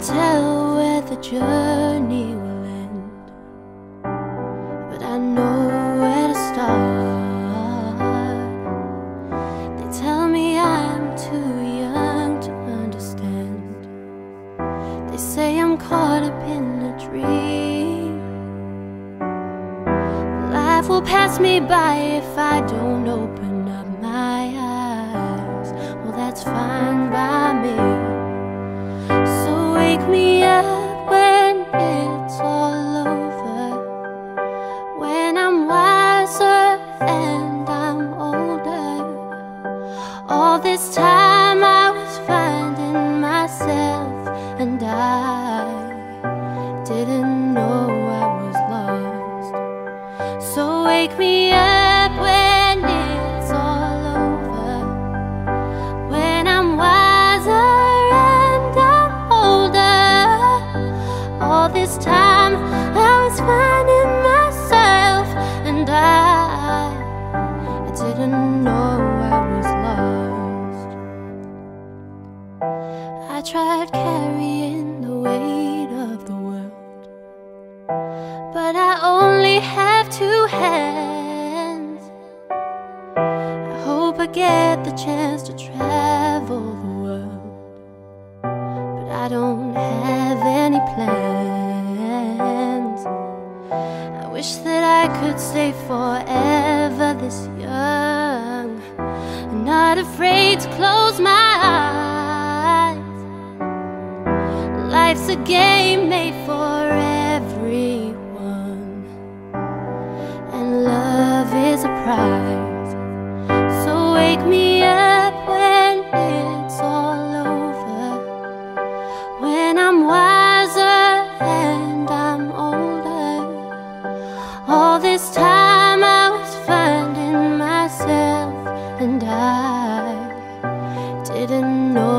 tell where the journey will end, but I know where to start. They tell me I'm too young to understand. They say I'm caught up in a dream. Life will pass me by if I don't open up my eyes. Well, that's fine by me. So wake me up when it's all over, when I'm wiser and I'm older. All this time I was finding myself, and I didn't know I was lost. So wake me up when it's all over, when I'm wiser and I'm older. All this time I was finding myself, and I didn't know I was lost. I tried carrying the weight of the world, but I only have two hands. I hope I get the chance to travel the world, but I don't have any plans. I wish that I could stay forever this young, not afraid to close my eyes. Life's a game made for everyone, and love is a prize. So wake me up when it's all over, when I'm wiser and I'm older. All this time I was finding myself, and I didn't know